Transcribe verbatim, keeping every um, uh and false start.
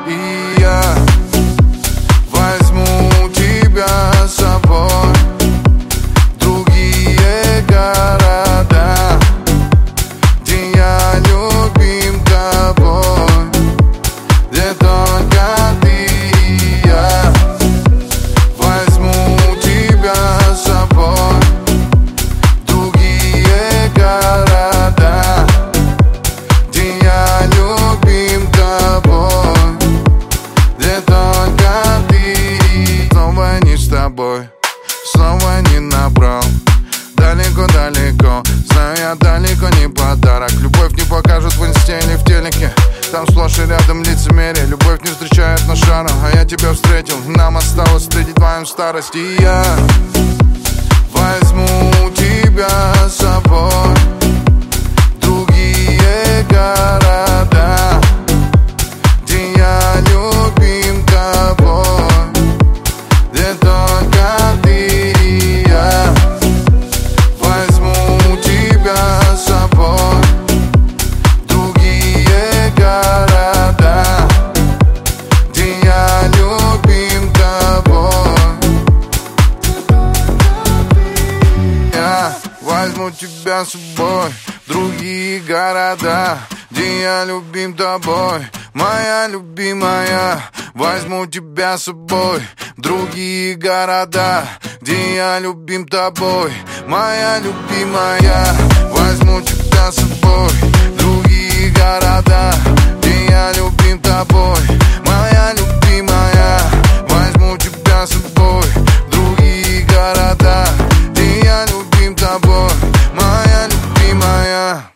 И я возьму тебя с собой в другие города, где я любим тобой, где только ты и я. Возьму тебя с собой в другие города, где я любим тобой, где только ты. Снова не с тобой, снова не набрал. Далеко-далеко, знаю я, далеко не подарок. Любовь не покажут в инсте или в телеке, там сплошь и рядом лицемерие. Любовь не встречает на шару, а я тебя встретил. Нам осталось встретить твою старость. И я возьму тебя с собой в другие города, где я любим тобой, где только ты и я. Возьму тебя с собой в другие города, где я любим тобой. Я возьму тебя с собой в другие города, где я любим тобой, моя любимая. Возьму тебя с собой в другие города, где я любим тобой, моя любимая. Возьму тебя с собой в другие города, где я любим тобой, моя любимая. Возьму тебя с собой в другие города, где я любим тобой, моя любимая.